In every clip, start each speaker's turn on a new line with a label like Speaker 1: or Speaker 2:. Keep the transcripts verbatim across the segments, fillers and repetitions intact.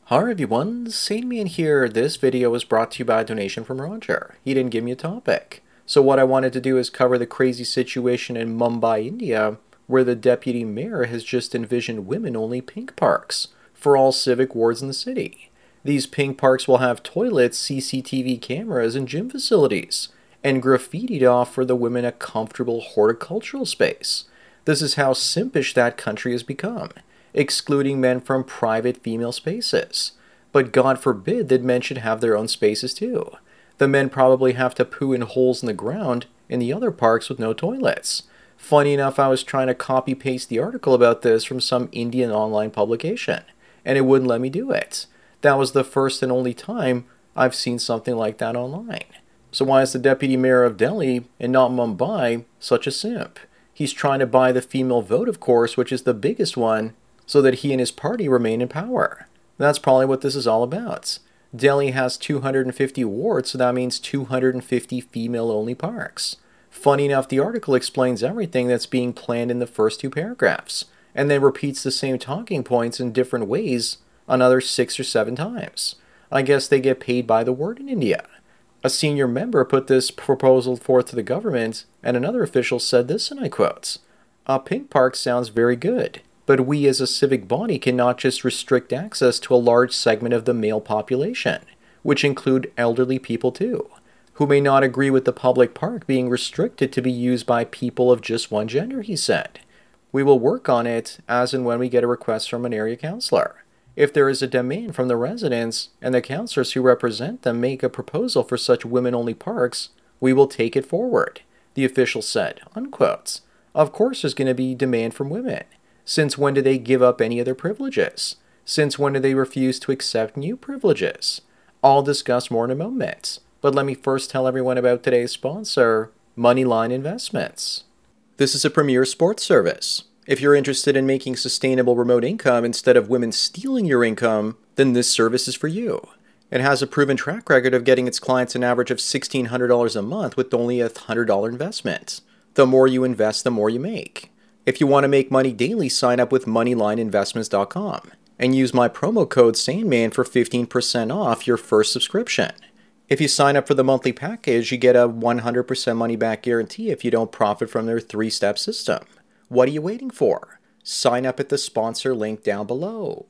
Speaker 1: Hi everyone, Saintman here. This video was brought to you by a donation from Roger. He didn't give me a topic. So what I wanted to do is cover the crazy situation in Mumbai, India, where the deputy mayor has just envisioned women-only pink parks for all civic wards in the city. These pink parks will have toilets, C C T V cameras, and gym facilities, and graffiti to offer the women a comfortable horticultural space. This is how simpish that country has become, excluding men from private female spaces. But God forbid that men should have their own spaces too. The men probably have to poo in holes in the ground in the other parks with no toilets. Funny enough, I was trying to copy paste the article about this from some Indian online publication, and it wouldn't let me do it. That was the first and only time I've seen something like that online. So why is the deputy mayor of Delhi and not Mumbai such a simp? He's trying to buy the female vote, of course, which is the biggest one, so that he and his party remain in power. That's probably what this is all about. Delhi has two hundred fifty wards, so that means two hundred fifty female-only parks. Funny enough, the article explains everything that's being planned in the first two paragraphs, and then repeats the same talking points in different ways another six or seven times. I guess they get paid by the word in India. A senior member put this proposal forth to the government, and another official said this, and I quote, "A pink park sounds very good, but we as a civic body cannot just restrict access to a large segment of the male population, which include elderly people too, who may not agree with the public park being restricted to be used by people of just one gender," he said. "We will work on it as and when we get a request from an area councillor. If there is a demand from the residents and the councillors who represent them make a proposal for such women-only parks, we will take it forward," the official said, unquote. Of course there's going to be demand from women. Since when do they give up any of their privileges? Since when do they refuse to accept new privileges? I'll discuss more in a moment, but let me first tell everyone about today's sponsor, Moneyline Investments. This is a premier sports service. If you're interested in making sustainable remote income instead of women stealing your income, then this service is for you. It has a proven track record of getting its clients an average of sixteen hundred dollars a month with only a one hundred dollars investment. The more you invest, the more you make. If you want to make money daily, sign up with moneyline investments dot com and use my promo code Sandman for fifteen percent off your first subscription. If you sign up for the monthly package, you get a one hundred percent money back guarantee if you don't profit from their three-step system. What are you waiting for? Sign up at the sponsor link down below.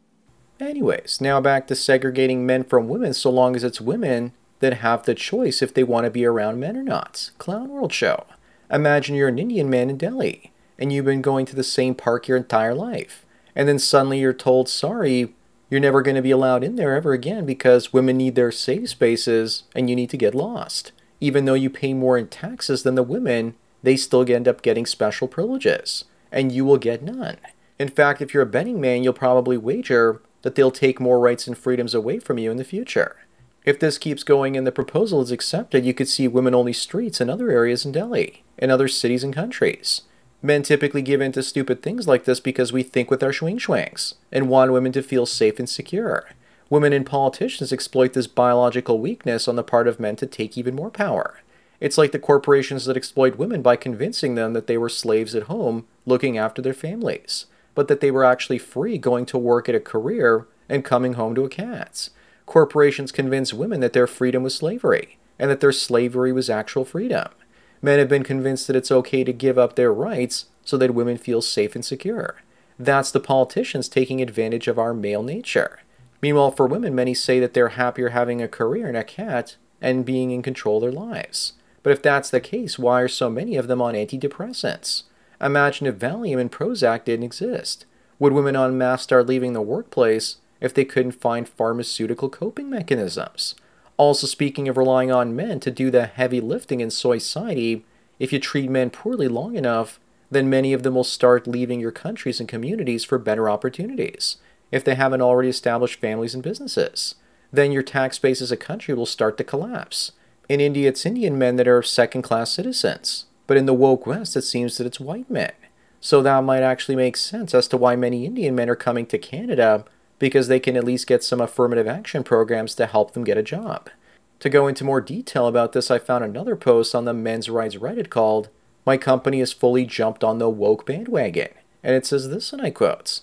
Speaker 1: Anyways, now back to segregating men from women so long as it's women that have the choice if they want to be around men or not. Clown World Show. Imagine you're an Indian man in Delhi, and you've been going to the same park your entire life, and then suddenly you're told, sorry, you're never going to be allowed in there ever again because women need their safe spaces and you need to get lost. Even though you pay more in taxes than the women, they still end up getting special privileges, and you will get none. In fact, if you're a betting man, you'll probably wager that they'll take more rights and freedoms away from you in the future. If this keeps going and the proposal is accepted, you could see women-only streets in other areas in Delhi, in other cities and countries. Men typically give in to stupid things like this because we think with our swing-schwangs and want women to feel safe and secure. Women and politicians exploit this biological weakness on the part of men to take even more power. It's like the corporations that exploit women by convincing them that they were slaves at home looking after their families, but that they were actually free going to work at a career and coming home to a cat. Corporations convince women that their freedom was slavery, and that their slavery was actual freedom. Men have been convinced that it's okay to give up their rights so that women feel safe and secure. That's the politicians taking advantage of our male nature. Meanwhile, for women, many say that they're happier having a career and a cat and being in control of their lives. But if that's the case, why are so many of them on antidepressants? Imagine if Valium and Prozac didn't exist. Would women en masse start leaving the workplace if they couldn't find pharmaceutical coping mechanisms? Also, speaking of relying on men to do the heavy lifting in society, if you treat men poorly long enough, then many of them will start leaving your countries and communities for better opportunities, if they haven't already established families and businesses. Then your tax base as a country will start to collapse. In India, it's Indian men that are second-class citizens, but in the woke West, it seems that it's white men. So that might actually make sense as to why many Indian men are coming to Canada, because they can at least get some affirmative action programs to help them get a job. To go into more detail about this, I found another post on the Men's Rights Reddit called, "My company has fully jumped on the woke bandwagon," and it says this, and I quote,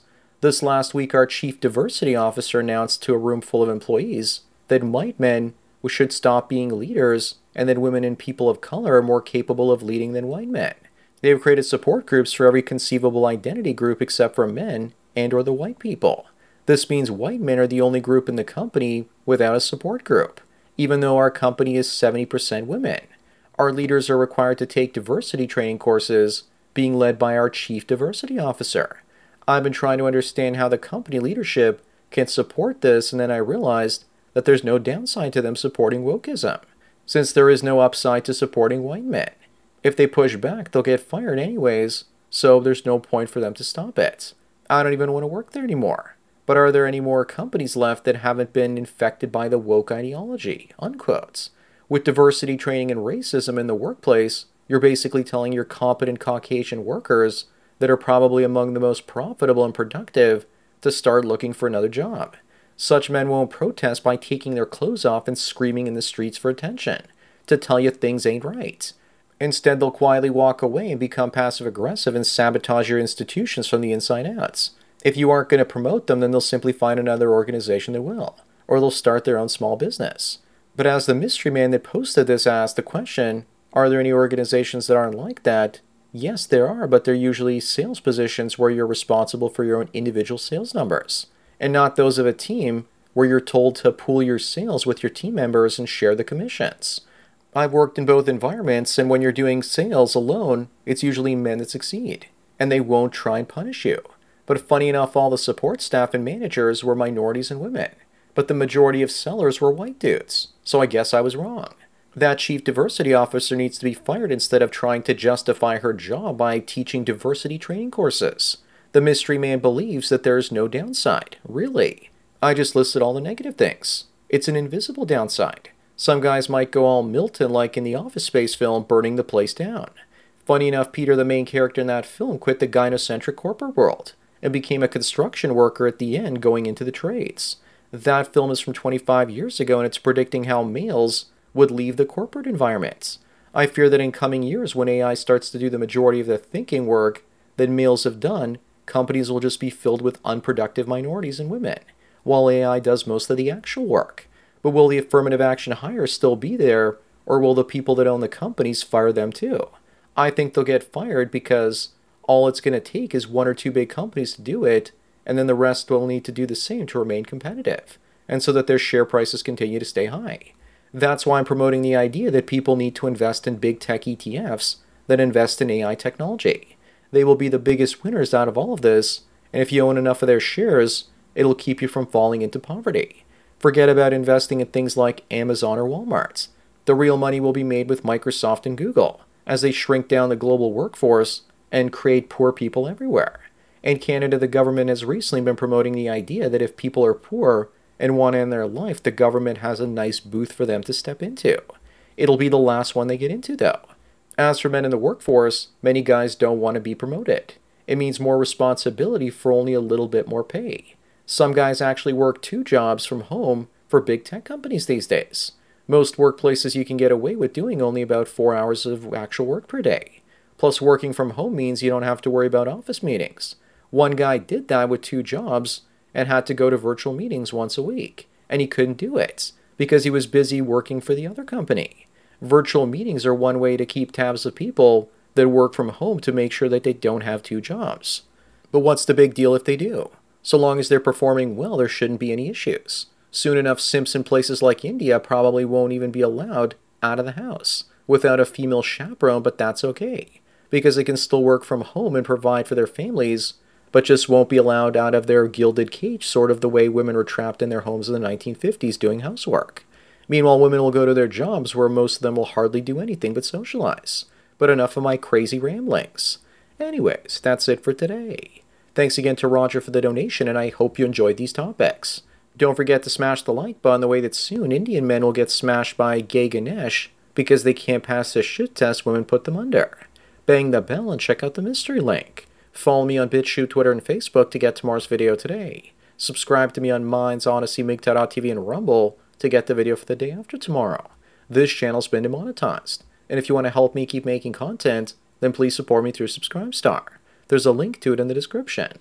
Speaker 1: This last week, our chief diversity officer announced to a room full of employees that white men should stop being leaders and that women and people of color are more capable of leading than white men. They have created support groups for every conceivable identity group except for men and or the white people. This means white men are the only group in the company without a support group, even though our company is seventy percent women. Our leaders are required to take diversity training courses, being led by our chief diversity officer. I've been trying to understand how the company leadership can support this, and then I realized that there's no downside to them supporting wokeism, since there is no upside to supporting white men. If they push back, they'll get fired anyways, so there's no point for them to stop it. I don't even want to work there anymore. But are there any more companies left that haven't been infected by the woke ideology? Unquote. With diversity training and racism in the workplace, you're basically telling your competent Caucasian workers that are probably among the most profitable and productive to start looking for another job. Such men won't protest by taking their clothes off and screaming in the streets for attention, to tell you things ain't right. Instead, they'll quietly walk away and become passive-aggressive and sabotage your institutions from the inside out. If you aren't going to promote them, then they'll simply find another organization that will, or they'll start their own small business. But as the mystery man that posted this asked the question, are there any organizations that aren't like that? Yes, there are, but they're usually sales positions where you're responsible for your own individual sales numbers, and not those of a team where you're told to pool your sales with your team members and share the commissions. I've worked in both environments, and when you're doing sales alone, it's usually men that succeed, and they won't try and punish you. But funny enough, all the support staff and managers were minorities and women, but the majority of sellers were white dudes, so I guess I was wrong. That chief diversity officer needs to be fired instead of trying to justify her job by teaching diversity training courses. The mystery man believes that there is no downside. Really? I just listed all the negative things. It's an invisible downside. Some guys might go all Milton like in the Office Space film, burning the place down. Funny enough, Peter, the main character in that film, quit the gynocentric corporate world and became a construction worker at the end, going into the trades. That film is from twenty-five years ago, and it's predicting how males would leave the corporate environment. I fear that in coming years, when A I starts to do the majority of the thinking work that males have done, companies will just be filled with unproductive minorities and women, while A I does most of the actual work. But will the affirmative action hires still be there, or will the people that own the companies fire them too? I think they'll get fired because all it's going to take is one or two big companies to do it, and then the rest will need to do the same to remain competitive, and so that their share prices continue to stay high. That's why I'm promoting the idea that people need to invest in big tech E T Fs that invest in A I technology. They will be the biggest winners out of all of this, and if you own enough of their shares, it'll keep you from falling into poverty. Forget about investing in things like Amazon or Walmart. The real money will be made with Microsoft and Google, as they shrink down the global workforce and create poor people everywhere. In Canada, the government has recently been promoting the idea that if people are poor and want to end their life, the government has a nice booth for them to step into. It'll be the last one they get into, though. As for men in the workforce, many guys don't want to be promoted. It means more responsibility for only a little bit more pay. Some guys actually work two jobs from home for big tech companies these days. Most workplaces you can get away with doing only about four hours of actual work per day. Plus, working from home means you don't have to worry about office meetings. One guy did that with two jobs and had to go to virtual meetings once a week, and he couldn't do it because he was busy working for the other company. Virtual meetings are one way to keep tabs of people that work from home to make sure that they don't have two jobs. But what's the big deal if they do? So long as they're performing well, there shouldn't be any issues. Soon enough, simps in places like India probably won't even be allowed out of the house without a female chaperone, but that's okay, because they can still work from home and provide for their families, but just won't be allowed out of their gilded cage, sort of the way women were trapped in their homes in the nineteen fifties doing housework. Meanwhile, women will go to their jobs where most of them will hardly do anything but socialize. But enough of my crazy ramblings. Anyways, that's it for today. Thanks again to Roger for the donation, and I hope you enjoyed these topics. Don't forget to smash the like button the way that soon Indian men will get smashed by gay Ganesh because they can't pass the shit test women put them under. Bang the bell and check out the mystery link. Follow me on BitChute, Twitter, and Facebook to get tomorrow's video today. Subscribe to me on Minds, Odyssey, MigTalk.tv, and Rumble to get the video for the day after tomorrow. This channel's been demonetized, and if you want to help me keep making content, then please support me through Subscribestar. There's a link to it in the description.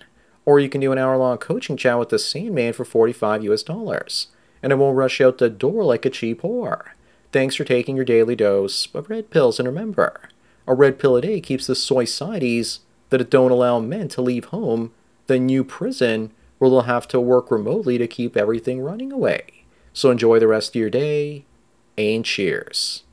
Speaker 1: Or you can do an hour-long coaching chat with the Sandman for forty-five U S dollars, and it won't rush you out the door like a cheap whore. Thanks for taking your daily dose of red pills, and remember, a red pill a day keeps the societies that it don't allow men to leave home the new prison where they'll have to work remotely to keep everything running away. So enjoy the rest of your day, and cheers.